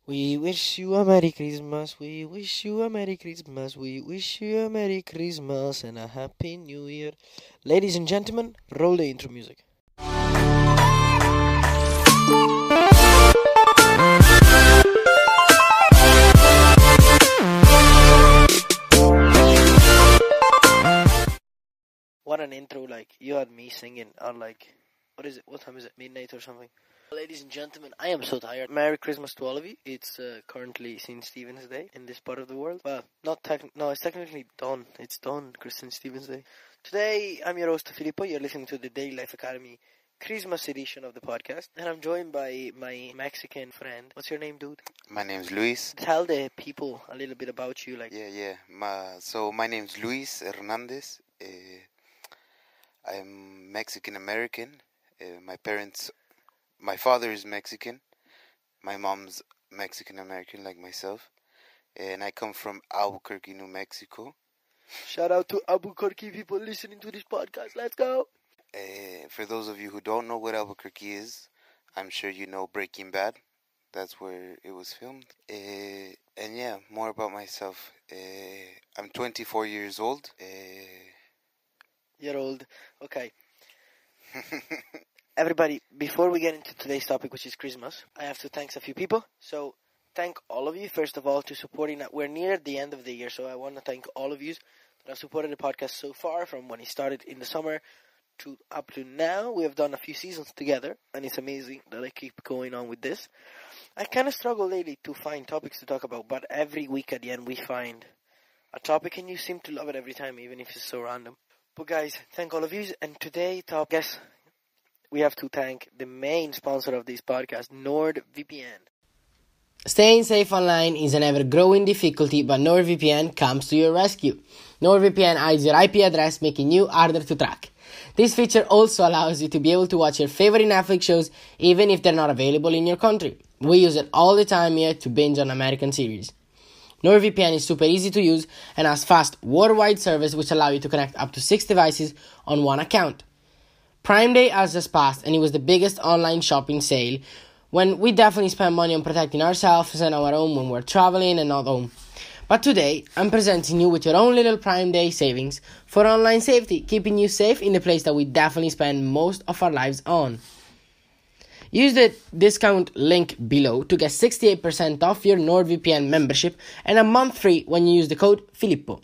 We wish you a Merry Christmas, we wish you a Merry Christmas, we wish you a Merry Christmas and a Happy New Year. Ladies and gentlemen, roll the intro music. What an intro, like, you had me singing on, like, what time is it, midnight or something? Ladies and gentlemen, I am so tired. Merry Christmas to all of you. It's currently St. Stephen's Day in this part of the world. Well, it's technically done. It's done, St. Stephen's Day. Today, I'm your host, Filippo. You're listening to the Daily Life Academy Christmas edition of the podcast. And I'm joined by my Mexican friend. What's your name, dude? My name's Luis. Tell the people a little bit about you. So my name's Luis Hernandez. I'm Mexican American. My father is Mexican. My mom's Mexican American, like myself. And I come from Albuquerque, New Mexico. Shout out to Albuquerque people listening to this podcast. Let's go. For those of you who don't know what Albuquerque is, I'm sure you know Breaking Bad. That's where it was filmed. And yeah, more about myself. I'm 24 years old. Year old. Okay. Everybody, before we get into today's topic, which is Christmas, I have to thank a few people. So, thank all of you, first of all, to supporting. We're near the end of the year, so I want to thank all of you that have supported the podcast so far, from when it started in the summer to up to now. We have done a few seasons together, and it's amazing that I keep going on with this. I kind of struggle lately to find topics to talk about, but every week at the end we find a topic, and you seem to love it every time, even if it's so random. But guys, thank all of you, and today, guess we have to thank the main sponsor of this podcast, NordVPN. Staying safe online is an ever-growing difficulty, but NordVPN comes to your rescue. NordVPN hides your IP address, making you harder to track. This feature also allows you to be able to watch your favorite Netflix shows, even if they're not available in your country. We use it all the time here to binge on American series. NordVPN is super easy to use and has fast worldwide service, which allow you to connect up to 6 devices on one account. Prime Day has just passed, and it was the biggest online shopping sale, when we definitely spend money on protecting ourselves and our home when we're traveling and not home. But today, I'm presenting you with your own little Prime Day savings for online safety, keeping you safe in the place that we definitely spend most of our lives on. Use the discount link below to get 68% off your NordVPN membership and a month free when you use the code Filippo.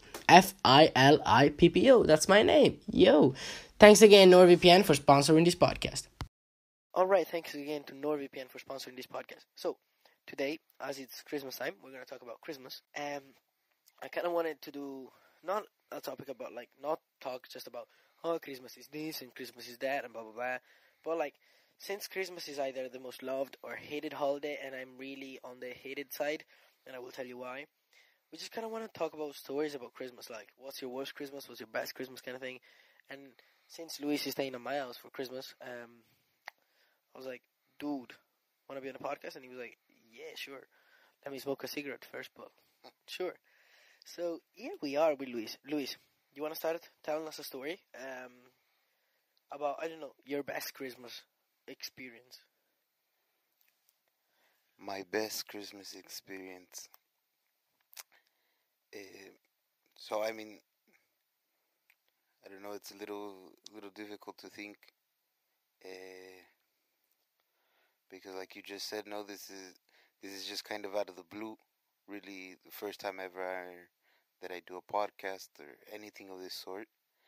Filippo. That's my name. Yo. Thanks again, NordVPN, for sponsoring this podcast. Alright, thanks again to NordVPN for sponsoring this podcast. So, today, as it's Christmas time, we're going to talk about Christmas. I kind of wanted to do, not a topic about, not talk just about, Christmas is this and Christmas is that and blah, blah, blah. But, since Christmas is either the most loved or hated holiday, and I'm really on the hated side, and I will tell you why, we just kind of want to talk about stories about Christmas, like, what's your worst Christmas, what's your best Christmas kind of thing. And since Luis is staying at my house for Christmas, I was like, dude, want to be on a podcast? And he was like, yeah, sure. Let me smoke a cigarette first, but sure. So, here we are with Luis. Luis, you want to start telling us a story about, I don't know, your best Christmas experience? My best Christmas experience. I don't know. It's a little difficult to think, because, like you just said, no, this is just kind of out of the blue. Really, the first time ever that I do a podcast or anything of this sort,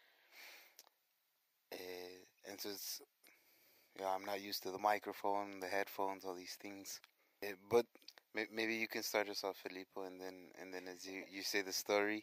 and so it's, I'm not used to the microphone, the headphones, all these things. But maybe you can start us off, Filippo, and then as you say the story,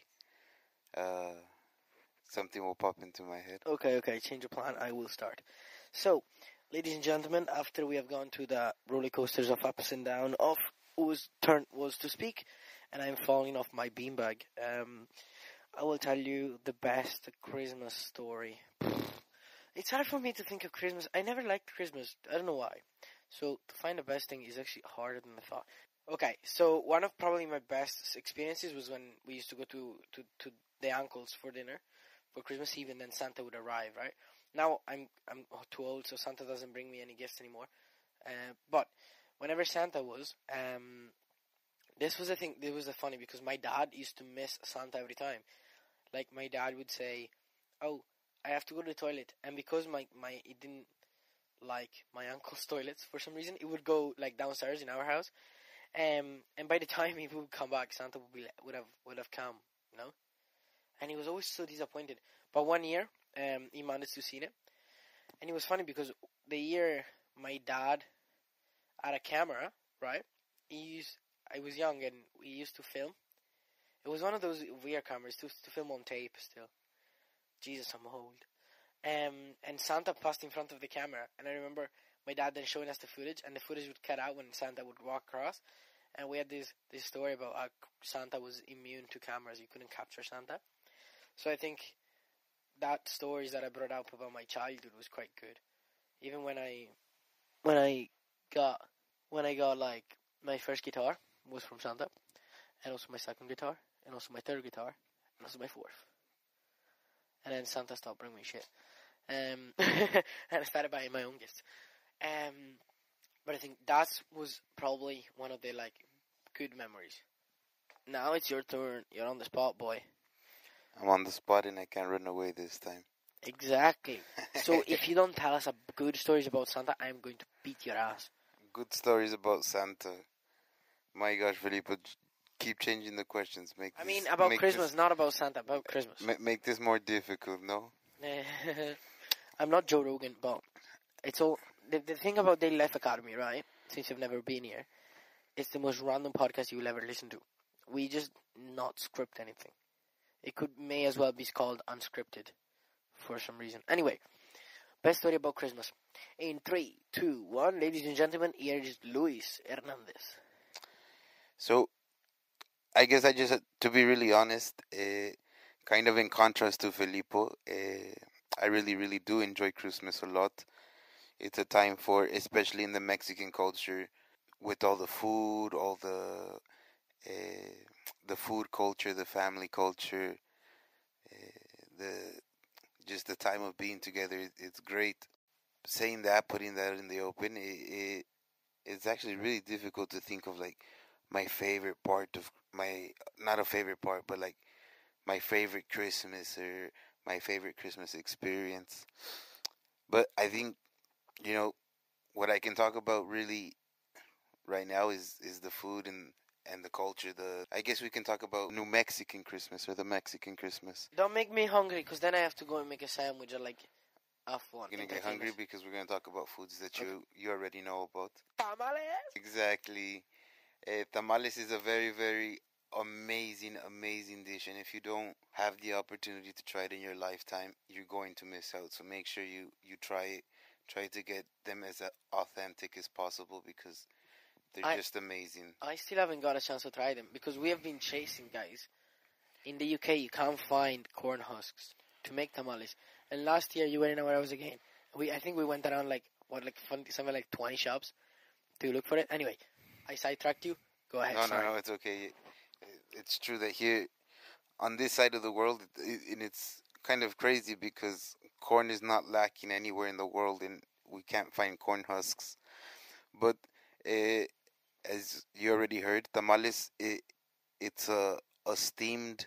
something will pop into my head. Okay, change of plan. I will start. So, ladies and gentlemen, after we have gone to the roller coasters of ups and down of whose turn was to speak, and I'm falling off my beanbag, I will tell you the best Christmas story. It's hard for me to think of Christmas. I never liked Christmas. I don't know why. So, to find the best thing is actually harder than I thought. Okay, so one of probably my best experiences was when we used to go to the uncle's for dinner for Christmas Eve, and then Santa would arrive, right? Now I'm too old, so Santa doesn't bring me any gifts anymore. But whenever Santa was, This was the thing. It was the funny because my dad used to miss Santa every time. Like my dad would say, "Oh, I have to go to the toilet," and because it didn't like my uncle's toilets for some reason, it would go like downstairs in our house. And by the time he would come back, Santa would have come, you know. And he was always so disappointed. But one year, he managed to see it, and it was funny because the year my dad had a camera, right? I was young and we used to film. It was one of those VR cameras to film on tape still. Jesus, I'm old. And Santa passed in front of the camera, and I remember my dad then showing us the footage, and the footage would cut out when Santa would walk across, and we had this story about how Santa was immune to cameras. You couldn't capture Santa. So I think that stories that I brought up about my childhood was quite good. Even when I got like my first guitar was from Santa, and also my second guitar, and also my third guitar, and also my fourth. And then Santa stopped bringing me shit. And I started buying my own gifts. But I think that was probably one of the like good memories. Now it's your turn. You're on the spot, boy. I'm on the spot and I can't run away this time. Exactly. So if you don't tell us good stories about Santa, I'm going to beat your ass. Good stories about Santa. My gosh, Filippo, keep changing the questions. About Christmas, not about Santa, about Christmas. Make this more difficult, no? I'm not Joe Rogan, but it's all... The thing about Daily Life Academy, right, since you've never been here, it's the most random podcast you will ever listen to. We just not script anything. It may as well be called unscripted for some reason. Anyway, best story about Christmas. In 3, 2, 1, ladies and gentlemen, here is Luis Hernandez. So, I guess to be really honest, kind of in contrast to Filippo, I really, really do enjoy Christmas a lot. It's a time for, especially in the Mexican culture, with all the food, all the food culture, the family culture, just the time of being together. It's great. Saying that, putting that in the open, it's actually really difficult to think of like my favorite part of not a favorite part, but like my favorite Christmas or my favorite Christmas experience. But I think, what I can talk about really right now is the food and the culture. I guess we can talk about New Mexican Christmas or the Mexican Christmas. Don't make me hungry, because then I have to go and make a sandwich or like F1. You're gonna get hungry because we're gonna talk about foods that you already know about. Tamales? Exactly. Tamales is a very, very amazing dish, and if you don't have the opportunity to try it in your lifetime, you're going to miss out. So make sure you try it. Try to get them as authentic as possible, because they're just amazing. I still haven't got a chance to try them because we have been chasing, guys. In the UK, you can't find corn husks to make tamales. And last year, you went in our house again. I think we went around something like 20 shops to look for it. Anyway, I sidetracked you. Go ahead. No, it's okay. It's true that here, on this side of the world, and it's kind of crazy because corn is not lacking anywhere in the world, and we can't find corn husks. But as you already heard, tamales, it's a steamed.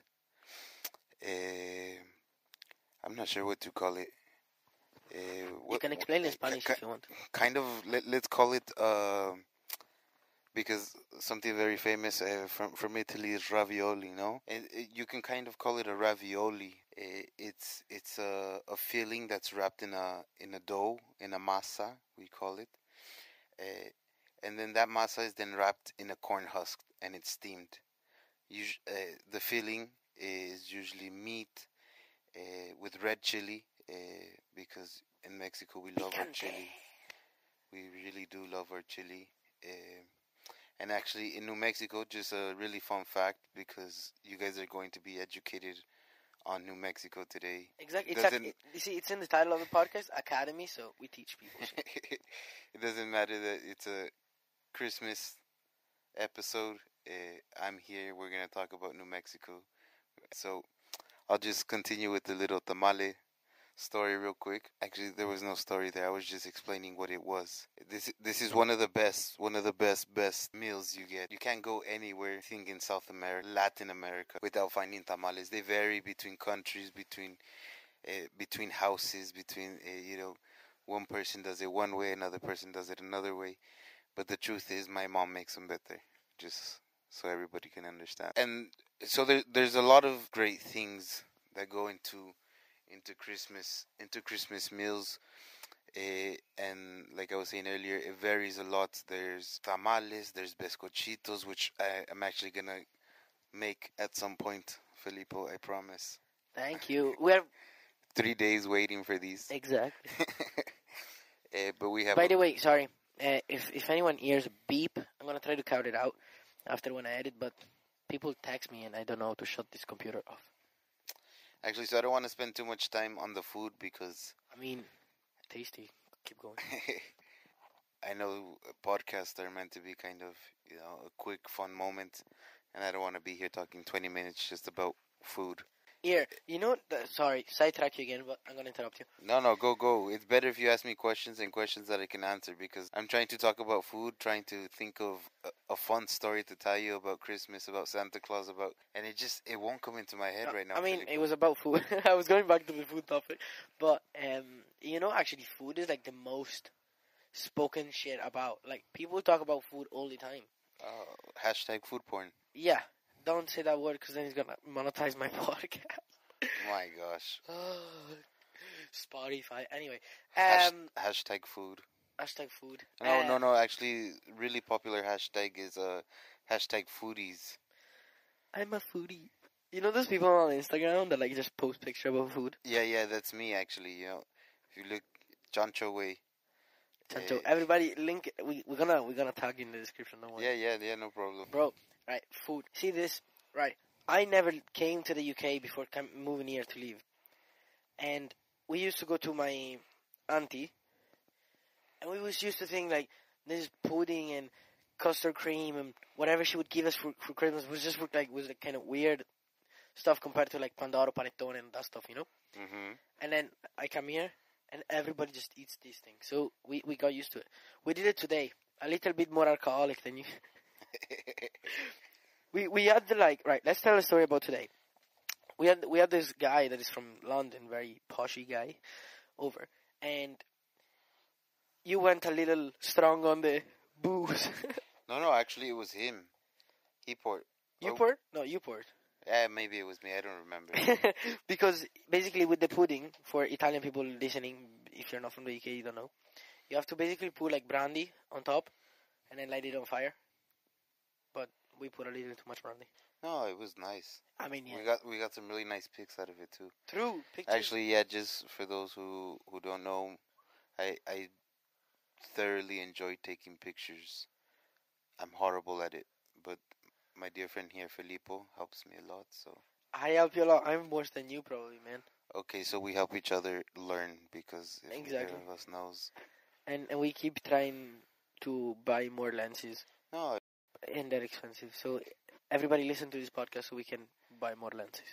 I'm not sure what to call it. You can explain in Spanish if you want. Kind of, let's call it, because something very famous from Italy is ravioli, no? And you can kind of call it a ravioli. It's a filling that's wrapped in a dough, in a masa, we call it. And then that masa is then wrapped in a corn husk, and it's steamed. The filling is usually meat with red chili, because in Mexico we love our chili. We really do love our chili. And actually, in New Mexico, just a really fun fact, because you guys are going to be educated on New Mexico today. Exactly. You see, it's in the title of the podcast, Academy, so we teach people. It doesn't matter that it's a Christmas episode. I'm here. We're going to talk about New Mexico. So I'll just continue with the little tamale story real quick. Actually, there was no story there. I was just explaining what it was. This is one of the best meals you get. You can't go anywhere, I think, in South America, Latin America, without finding tamales. They vary between countries, between houses, between one person does it one way, another person does it another way. But the truth is, my mom makes them better. Just so everybody can understand. And so there's a lot of great things that go into Christmas meals. And like I was saying earlier, it varies a lot. There's tamales, there's bizcochitos, which I'm actually gonna make at some point, Filippo. I promise. Thank you. We're 3 days waiting for these. exactly. But we have. By the way, sorry. If anyone hears a beep, I'm gonna try to cut it out after when I edit. But people text me and I don't know how to shut this computer off. Actually, so I don't want to spend too much time on the food because I mean, tasty. Keep going. I know podcasts are meant to be kind of a quick, fun moment, and I don't want to be here talking 20 minutes just about food. Here, sorry, sidetrack you again, but I'm gonna interrupt you. No, go. It's better if you ask me questions and questions that I can answer because I'm trying to talk about food, trying to think of a fun story to tell you about Christmas, about Santa Claus, and it won't come into my head right now. I mean, it was about food. I was going back to the food topic, but actually, food is like the most spoken shit about. Like people talk about food all the time. Hashtag food porn. Yeah. Don't say that word because then he's gonna monetize my podcast. My gosh. Spotify. Anyway. Hashtag food. Hashtag food. No. Actually, really popular hashtag is hashtag foodies. I'm a foodie. You know those people on Instagram that like just post picture about food? Yeah, that's me actually. If you look, Chancho Way. Chancho. Everybody, link. We're gonna tag you in the description. Don't worry. Yeah, no problem. Bro. Right, food. See this? Right. I never came to the UK before moving here to live. And we used to go to my auntie. And we was used to think like this pudding and custard cream and whatever she would give us for Christmas was kind of weird stuff compared to like Pandoro, Panettone and that stuff, Mm-hmm. And then I come here and everybody just eats these things. So we got used to it. We did it today. A little bit more alcoholic than you. We had right. Let's tell a story about today. We had this guy that is from London, very poshy guy, over, and you went a little strong on the booze. No, actually it was him. He poured. You poured? No, you poured. Yeah, maybe it was me. I don't remember. Because basically with the pudding, for Italian people listening, if you're not from the UK, you don't know. You have to basically put like brandy on top, and then light it on fire. But we put a little too much brandy. No, it was nice. I mean, yeah. We got some really nice pics out of it too. True pictures. Actually, yeah. Just for those who don't know, I thoroughly enjoy taking pictures. I'm horrible at it, but my dear friend here, Filippo, helps me a lot. So I help you a lot. I'm worse than you, probably, man. Okay, so we help each other learn because if Exactly. neither of us knows. And we keep trying to buy more lenses. No. And they're expensive. So everybody listen to this podcast so we can buy more lenses.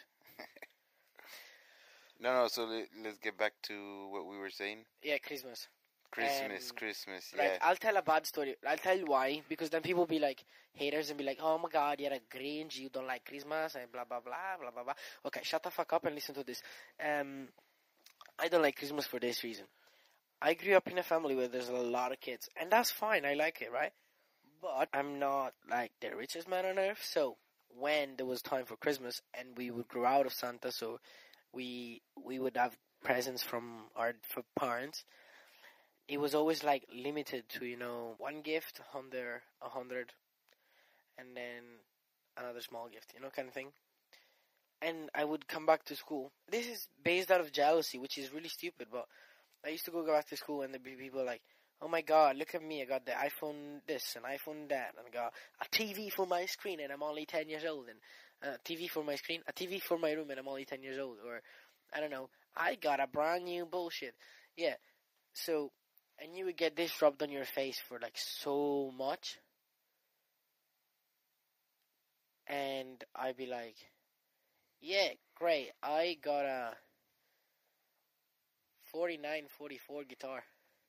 No, so let's get back to what we were saying. Yeah, Christmas. Christmas, yeah. Right, I'll tell a bad story. I'll tell you why. Because then people be like, haters and be like, oh my god, you're a Grinch, you don't like Christmas, and blah, blah, blah, blah, blah, blah. Okay, shut the fuck up and listen to this. I don't like Christmas for this reason. I grew up in a family where there's a lot of kids. And that's fine, I like it, right? But I'm not like the richest man on earth, so when there was time for Christmas and we would grow out of Santa, so we would have presents from our parents, it was always like limited to, one gift under 100 and then another small gift, kind of thing. And I would come back to school. This is based out of jealousy, which is really stupid, but I used to go back to school and there'd be people like, oh my god, look at me, I got the iPhone this and iPhone that, and I got a TV for my screen and I'm only 10 years old, and a TV for my screen, a TV for my room and I'm only 10 years old, or, I don't know, I got a brand new bullshit. Yeah, so, and you would get this rubbed on your face for like so much, and I'd be like, yeah, great, I got a 4944 guitar.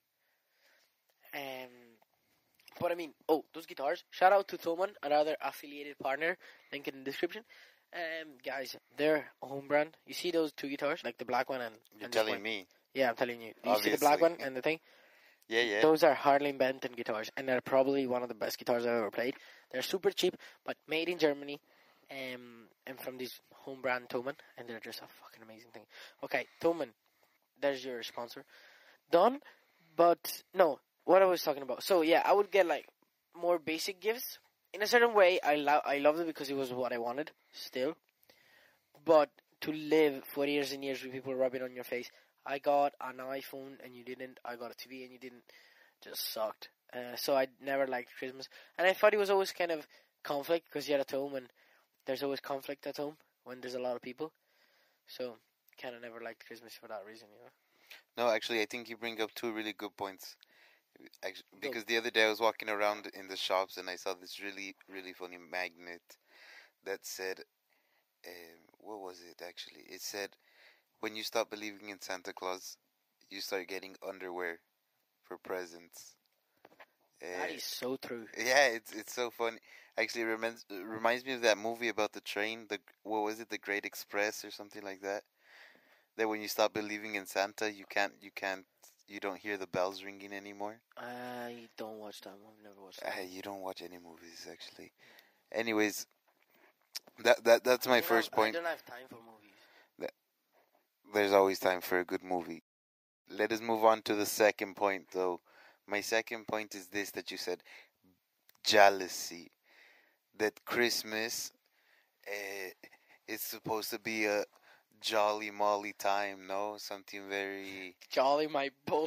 But I mean, those guitars. Shout out to Thomann, another affiliated partner. Link in the description. Guys, they're home brand. You see those two guitars, like the black one and You're and this telling one? me. Yeah, I'm telling you. Do you see the black Obviously. one and the thing? Yeah, yeah. Those are Harley Benton guitars, and they're probably one of the best guitars I've ever played. They're super cheap, but made in Germany, and from this home brand Thomann, and they're just a fucking amazing thing. Okay, Thomann, there's your sponsor. Done, but no, what I was talking about. So yeah, I would get like more basic gifts. In a certain way, I loved it because it was what I wanted still. But to live for years and years with people rubbing on your face, I got an iPhone and you didn't. I got a TV and you didn't. Just sucked. So I never liked Christmas, and I thought it was always kind of conflict because you're at home and there's always conflict at home when there's a lot of people. So kind of never liked Christmas for that reason, you know. No, actually, I think you bring up two really good points. Actually, because the other day I was walking around in the shops and I saw this really, really funny magnet that said, what was it actually? It said, when you stop believing in Santa Claus, you start getting underwear for presents. That is so true. Yeah, it's so funny. Actually, it reminds me of that movie about the train. What was it, The Great Express or something like that? That when you stop believing in Santa, you don't hear the bells ringing anymore. I don't watch that one. I've never watched that. You don't watch any movies, actually. Anyways, that's my first point. I don't have time for movies. There's always time for a good movie. Let us move on to the second point, though. My second point is this that you said, jealousy. That Christmas is supposed to be a jolly molly time, no? Something very... Jolly, my boy.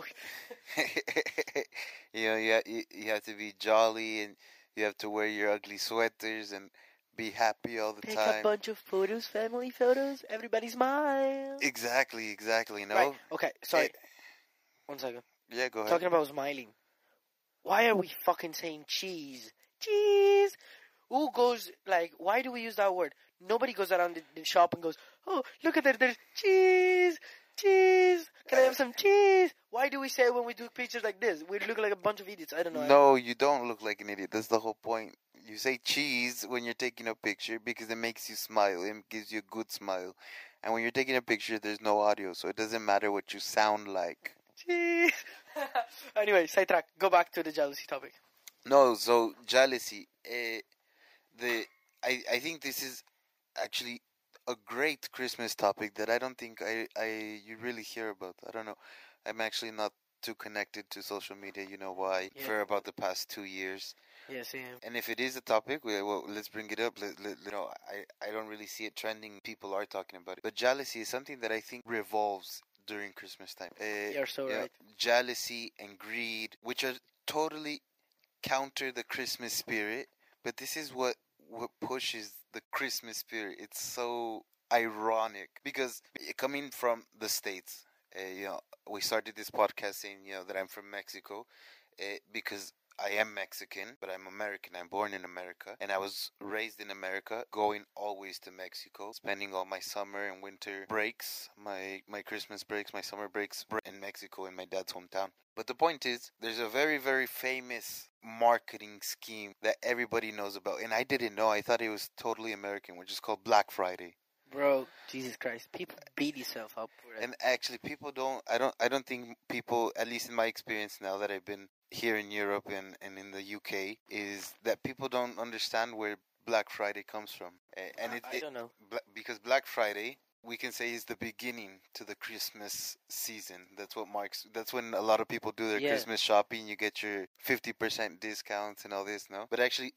you have to be jolly and you have to wear your ugly sweaters and be happy all the Take time. a bunch of photos, family photos, everybody smile. Exactly, no? Right. Okay, sorry. 1 second. Yeah, go ahead. Talking about smiling. Why are we fucking saying cheese? Cheese! Who goes, why do we use that word? Nobody goes around the shop and goes, oh, look at that, there's cheese! Cheese! Can I have some cheese? Why do we say it when we do pictures like this? We look like a bunch of idiots. I don't know. No, you don't look like an idiot. That's the whole point. You say cheese when you're taking a picture because it makes you smile. It gives you a good smile. And when you're taking a picture, there's no audio, so it doesn't matter what you sound like. Cheese! Anyway, sidetrack. Go back to the jealousy topic. No, so jealousy. I think this is actually a great Christmas topic that I don't think you really hear about. I don't know. I'm actually not too connected to social media. You know why? Yeah. For about the past 2 years. Yes, yeah. And if it is a topic, well, let's bring it up. I don't really see it trending. People are talking about it. But jealousy is something that I think revolves during Christmas time. You're so right. Jealousy and greed, which are totally counter the Christmas spirit. But this is what pushes the Christmas spirit. It's so ironic because coming from the States, we started this podcast saying, that I'm from Mexico, because I am Mexican, but I'm American. I'm born in America, and I was raised in America, going always to Mexico, spending all my summer and winter breaks, my Christmas breaks, my summer breaks in Mexico, in my dad's hometown. But the point is, there's a very, very famous marketing scheme that everybody knows about, and I didn't know. I thought it was totally American, which is called Black Friday. Bro, Jesus Christ, people beat themselves up for it. And actually, people don't. I don't think people, at least in my experience now that I've been here in Europe and in the UK, is that people don't understand where Black Friday comes from. And I don't know. Because Black Friday, we can say, is the beginning to the Christmas season. That's when a lot of people do their Christmas shopping. You get your 50% discounts and all this, no? But actually,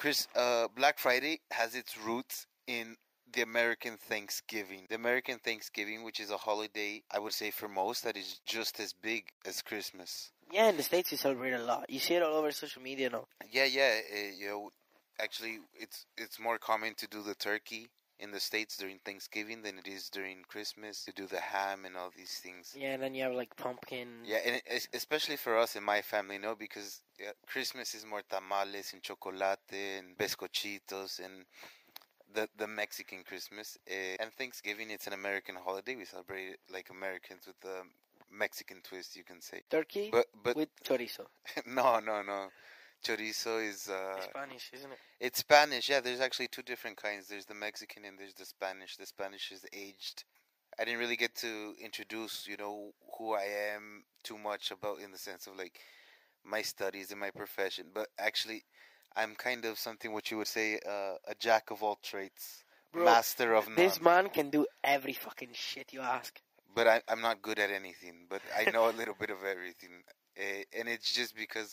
Black Friday has its roots in the American Thanksgiving. The American Thanksgiving, which is a holiday, I would say for most, that is just as big as Christmas. Yeah, in the States you celebrate a lot. You see it all over social media now. Yeah. Actually, it's more common to do the turkey in the States during Thanksgiving than it is during Christmas, to do the ham and all these things. Yeah, and then you have like pumpkin. Yeah, and especially for us in my family, because Christmas is more tamales and chocolate and bizcochitos and the Mexican Christmas. And Thanksgiving, it's an American holiday. We celebrate it like Americans with the Mexican twist, you can say. Turkey But with chorizo. no. Chorizo is Spanish, isn't it? it's Spanish. Yeah, there's actually two different kinds. There's the Mexican and there's the Spanish. The Spanish is aged. I didn't really get to introduce, who I am too much about in the sense of like my studies and my profession. But actually, I'm kind of something what you would say a jack of all trades, Bro, master of none. This man can do every fucking shit you ask. But I'm not good at anything. But I know a little bit of everything, and it's just because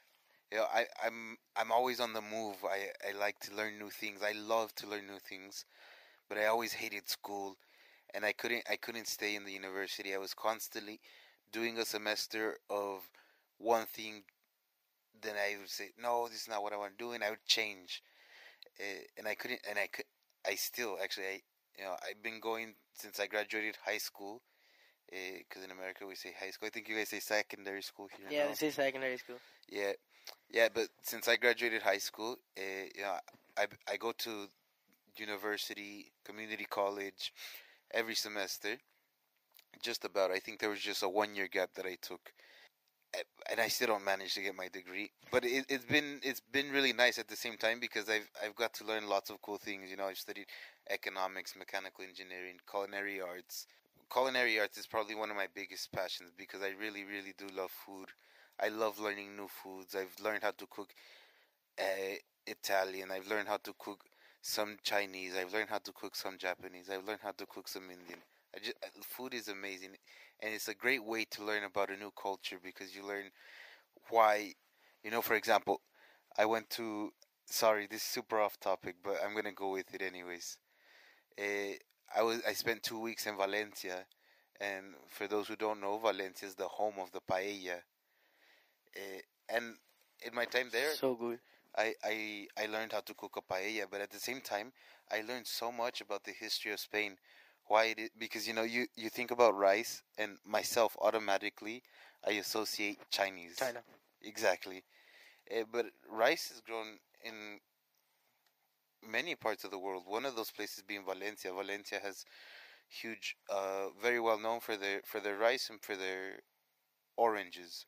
I'm always on the move. I like to learn new things. I love to learn new things, but I always hated school, and I couldn't stay in the university. I was constantly doing a semester of one thing. Then I would say, no, this is not what I want to do, and I would change. And I couldn't, and I still actually, I've been going since I graduated high school. Because in America we say high school. I think you guys say secondary school here. Yeah, No? this is secondary school. Yeah. But since I graduated high school, I go to university, community college, every semester. Just about. I think there was just a 1 year gap that I took, and I still don't manage to get my degree. But it's been really nice at the same time because I've got to learn lots of cool things. I've studied economics, mechanical engineering, culinary arts. Culinary arts is probably one of my biggest passions because I really, really do love food. I love learning new foods. I've learned how to cook Italian. I've learned how to cook some Chinese. I've learned how to cook some Japanese. I've learned how to cook some Indian. Food is amazing, and it's a great way to learn about a new culture because you learn why. For example, I went to. Sorry, this is super off topic, but I'm gonna go with it anyways. Uh, I spent 2 weeks in Valencia, and for those who don't know, Valencia is the home of the paella. And in my time there, So good. I learned how to cook a paella, but at the same time, I learned so much about the history of Spain. Why it is, because you think about rice, and myself automatically I associate Chinese. China. Exactly. But rice is grown in many parts of the world. One of those places being Valencia. Valencia has huge, very well known for their rice and for their oranges.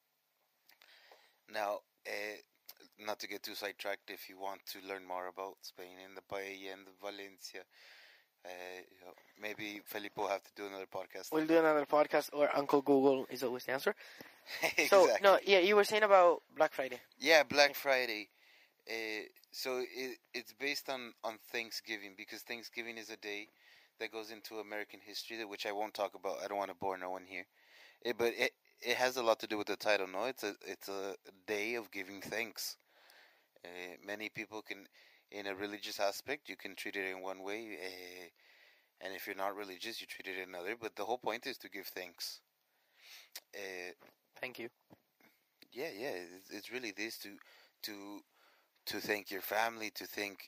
Now, not to get too sidetracked, if you want to learn more about Spain and the paella and the Valencia, maybe Felipe will have to do another podcast. We'll do another podcast, or Uncle Google is always the answer. Exactly. So, no, yeah, you were saying about Black Friday. Yeah, Black Friday. So it's based on Thanksgiving because Thanksgiving is a day that goes into American history, which I won't talk about. I don't want to bore no one here. But it has a lot to do with the title. No, it's a day of giving thanks. Many people can, in a religious aspect, you can treat it in one way, and if you're not religious, you treat it another. But the whole point is to give thanks. Uh, Thank you. yeah, it's really this to to thank your family, to thank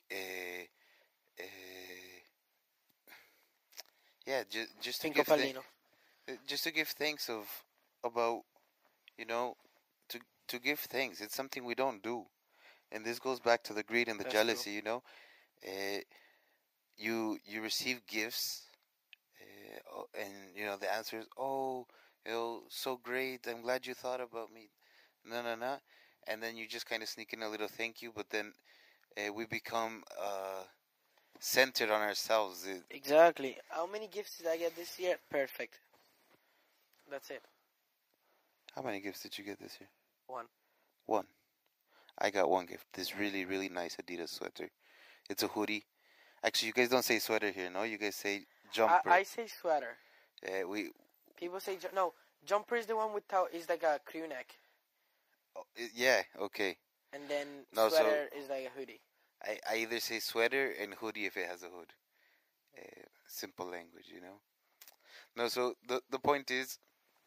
yeah, just to Cinco give Palino. just to give thanks of about you know to to give thanks. It's something we don't do, and this goes back to the greed and the That's jealousy. Uh, you receive gifts, and the answer is, oh, so great. I'm glad you thought about me. No, no, no. And then you just kind of sneak in a little thank you, but then we become centered on ourselves. Exactly. How many gifts did I get this year? Perfect. That's it. How many gifts did you get this year? One. One. I got one gift. This really, really nice Adidas sweater. It's a hoodie. Actually, you guys don't say sweater here, no? You guys say jumper. I say sweater. We. People say no. Jumper is the one without is like a crew neck, Yeah. Okay. and then No, so- sweater is like a hoodie. I either say sweater and hoodie if it has a hood. Simple language, No, so the point is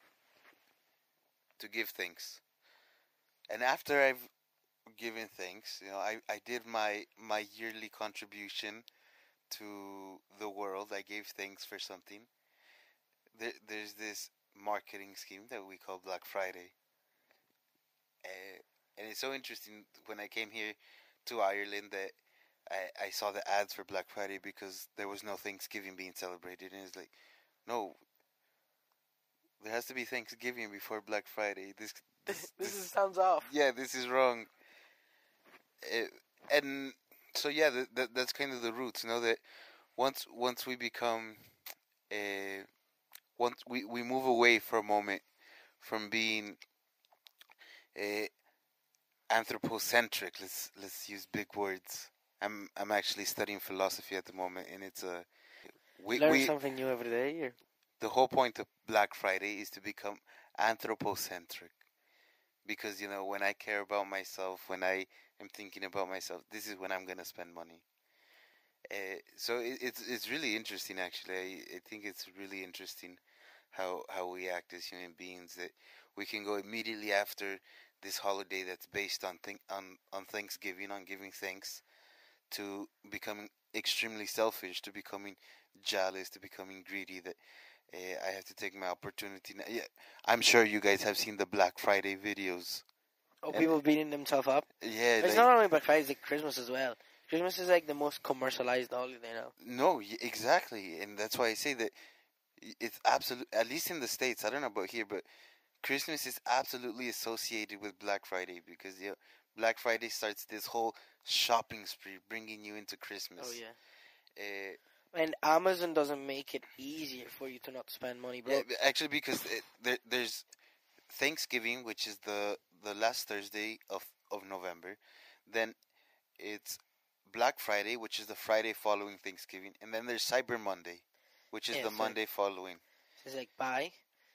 to give thanks. And after I've given thanks, I did my yearly contribution to the world. I gave thanks for something. There's this marketing scheme that we call Black Friday. And it's so interesting when I came here to Ireland that I saw the ads for Black Friday because there was no Thanksgiving being celebrated. And it's like, no, There has to be Thanksgiving before Black Friday. Sounds off. Yeah, this is wrong. And so yeah, that's kind of the roots. That once we become, once we move away for a moment from being uh, anthropocentric. Let's use big words. I'm actually studying philosophy at the moment, and it's a Learn something new every day. Or? The whole point of Black Friday is to become anthropocentric, because when I care about myself, when I am thinking about myself, this is when I'm gonna spend money. So it's really interesting, actually. I think it's really interesting how we act as human beings, that we can go immediately after this holiday that's based on Thanksgiving, on giving thanks, to becoming extremely selfish, to becoming jealous, to becoming greedy, that I have to take my opportunity now. Yeah, I'm sure you guys have seen the Black Friday videos. Oh, people beating themselves up? Yeah. It's not only Black Friday, it's like Christmas as well. Christmas is like the most commercialized holiday now. No, exactly. And that's why I say that it's absolute, at least in the States, I don't know about here, but Christmas is absolutely associated with Black Friday, because Black Friday starts this whole shopping spree, bringing you into Christmas. Oh, yeah. And Amazon doesn't make it easier for you to not spend money, bro. Yeah, actually, because there's Thanksgiving, which is the last Thursday of November. Then it's Black Friday, which is the Friday following Thanksgiving. And then there's Cyber Monday, which is the Monday following. It's like buy,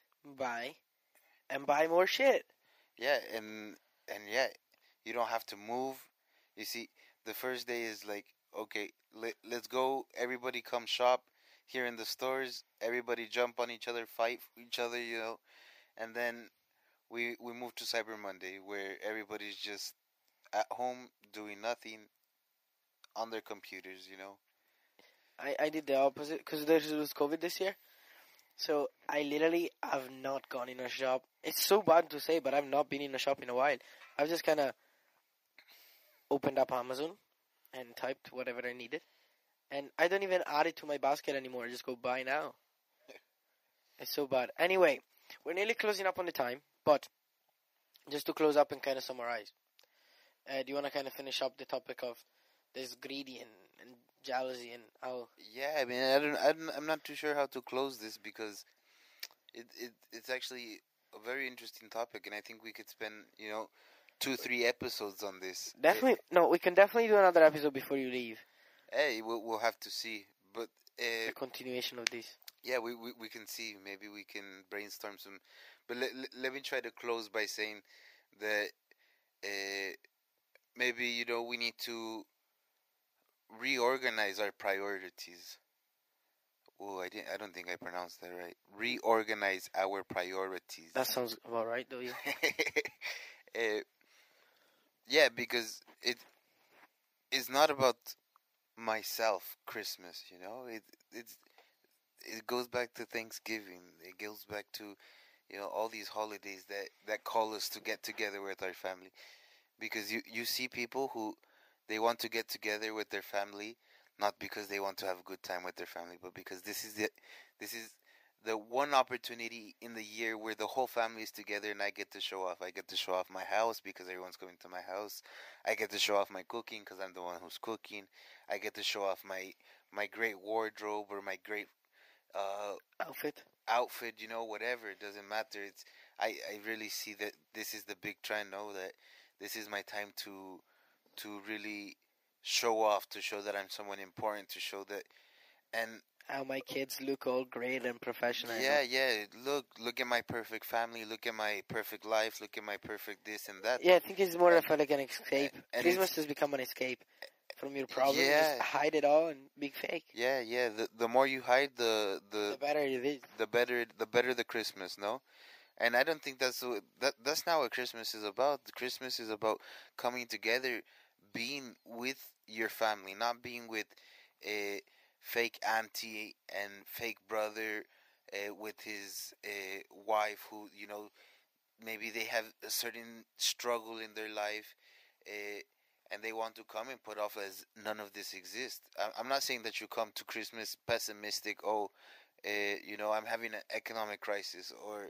and buy more shit. Yeah, and yeah, you don't have to move. You see, the first day is like, okay, let's go. Everybody come shop here in the stores. Everybody jump on each other, fight each other, and then we move to Cyber Monday, where everybody's just at home doing nothing on their computers. I did the opposite because there was COVID this year. So I literally have not gone in a shop. It's so bad to say, but I've not been in a shop in a while. I've just kind of opened up Amazon and typed whatever I needed. And I don't even add it to my basket anymore. I just go buy now. It's so bad. Anyway, we're nearly closing up on the time, but just to close up and kind of summarize. Do you want to kind of finish up the topic of this greedy and jealousy and how? Yeah, I mean, I'm not too sure how to close this, because it's actually a very interesting topic, and I think we could spend 2-3 episodes on this. Definitely, no, we can definitely do another episode before you leave. Hey, we'll have to see, but the continuation of this. Yeah, we can see. Maybe we can brainstorm some. But let me try to close by saying that maybe we need to reorganize our priorities. Oh, I don't think I pronounced that right. Reorganize our priorities. That sounds about right, though. Yeah. Yeah, because it's not about myself. Christmas, it goes back to Thanksgiving. It goes back to all these holidays that call us to get together with our family. Because you see people who they want to get together with their family, not because they want to have a good time with their family, but because this is the one opportunity in the year where the whole family is together, and I get to show off. I get to show off my house because everyone's coming to my house. I get to show off my cooking because I'm the one who's cooking. I get to show off my great wardrobe or my great outfit, whatever. It doesn't matter. I really see that this is the big trend. That this is my time to really show off, to show that I'm someone important, to show that. And how my kids look all great and professional. Yeah. Look at my perfect family. Look at my perfect life. Look at my perfect this and that. Yeah, I think it's more of like an escape. Christmas has become an escape from your problems. Yeah. Just hide it all and be fake. Yeah. The more you hide, the better it is. The better the Christmas, no? And I don't think that's not what Christmas is about. Christmas is about coming together, being with your family, not being with a fake auntie and fake brother with his wife, who maybe they have a certain struggle in their life, and they want to come and put off as none of this exists. I'm not saying that you come to Christmas pessimistic. Oh, I'm having an economic crisis, or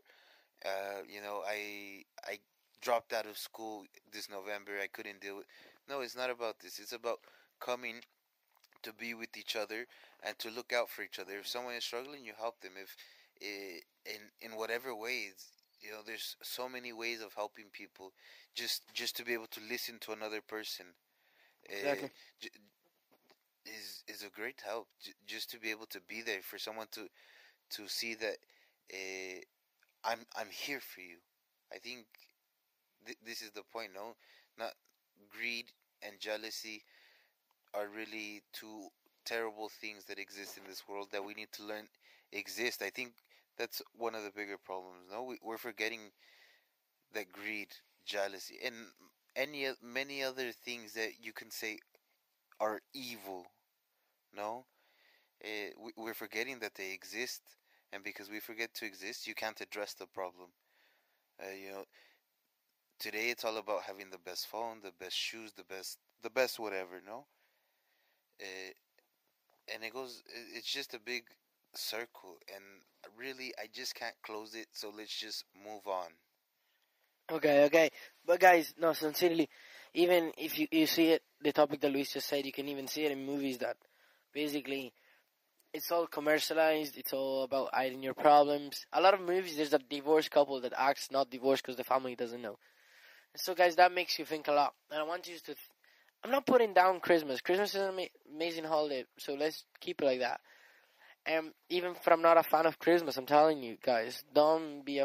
I dropped out of school this November. I couldn't deal with. No, it's not about this. It's about coming to be with each other and to look out for each other. If someone is struggling, you help them. If in whatever ways, there's so many ways of helping people. Just to be able to listen to another person, uh, Exactly. j- is a great help. Just to be able to be there for someone to see that uh, I'm here for you. I think this is the point. No, not greed and jealousy are really two terrible things that exist in this world that we need to learn exist. I think that's one of the bigger problems. No, we're forgetting that greed, jealousy, and many other things that you can say are evil. No, we're forgetting that they exist, and because we forget to exist, you can't address the problem. Uh, you know, Today it's all about having the best phone, the best shoes, the best whatever. No, uh, and it goes. It's just a big circle, and really, I just can't close it. So let's just move on. Okay, okay. But guys, no, sincerely, even if you see it, the topic that Luis just said, you can even see it in movies that basically it's all commercialized. It's all about hiding your problems. A lot of movies, there's a divorced couple that acts not divorced because the family doesn't know. So, guys, that makes you think a lot. And I want you to. I'm not putting down Christmas. Christmas is an amazing holiday, so let's keep it like that. And even if I'm not a fan of Christmas, I'm telling you guys, don't be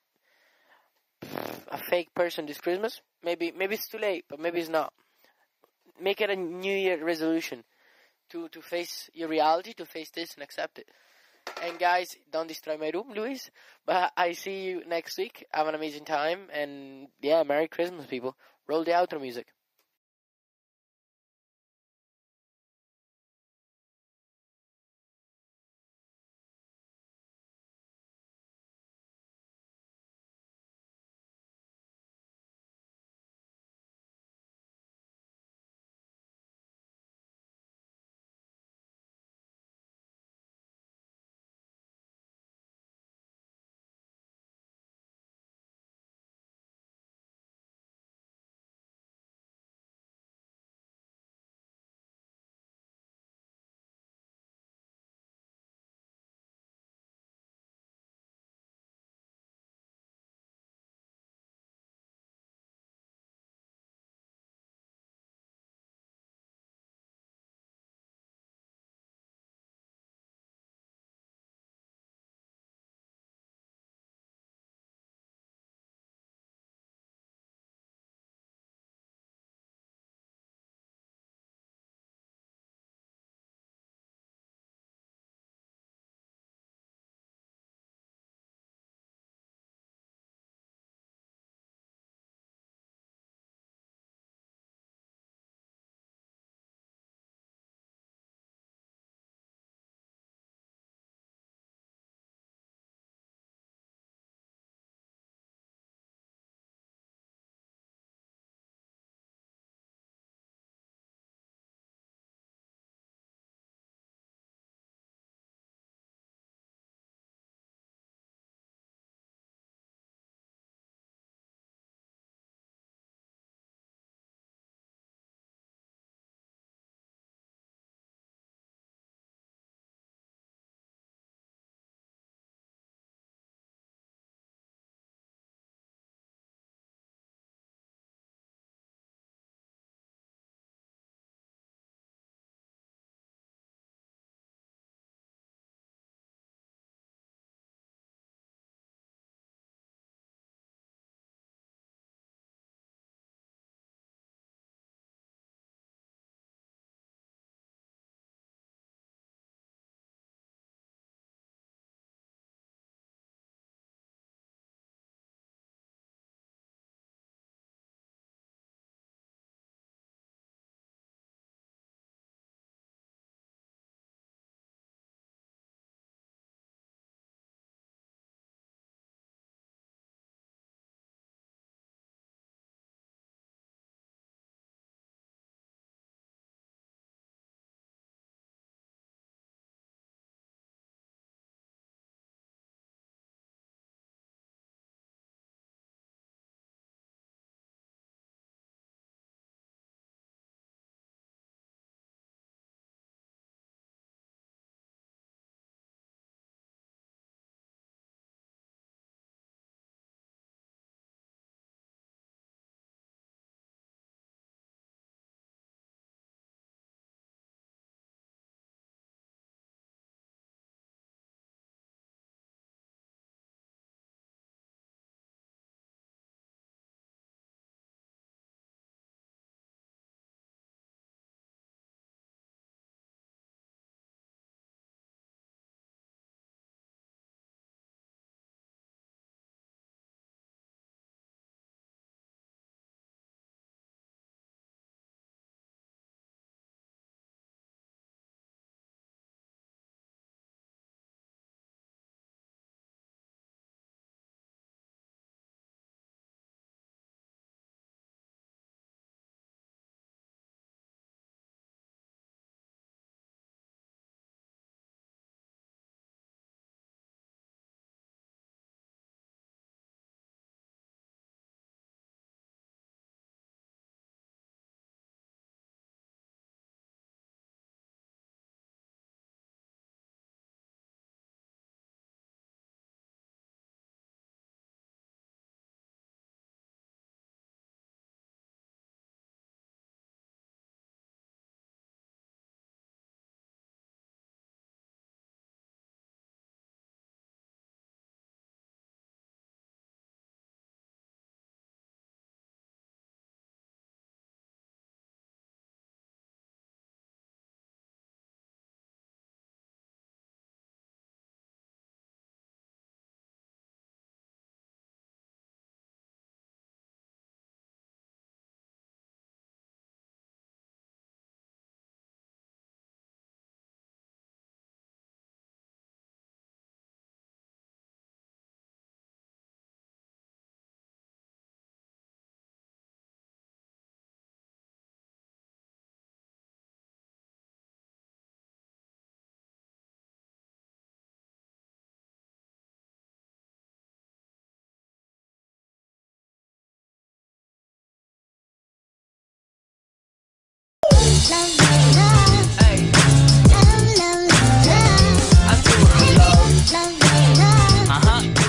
a fake person this Christmas. Maybe it's too late, but maybe it's not. Make it a New Year resolution to face your reality, to face this and accept it. And guys, don't destroy my room, Luis. But I see you next week. Have an amazing time, and yeah, Merry Christmas, people. Roll the outro music.